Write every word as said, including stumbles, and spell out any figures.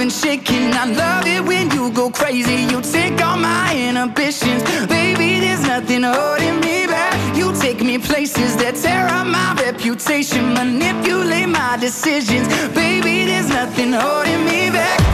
and shaking. I love it when you go crazy. You take all my inhibitions. Baby, there's nothing holding me back. You take me places that tear up my reputation, manipulate my decisions. Baby, there's nothing holding me back.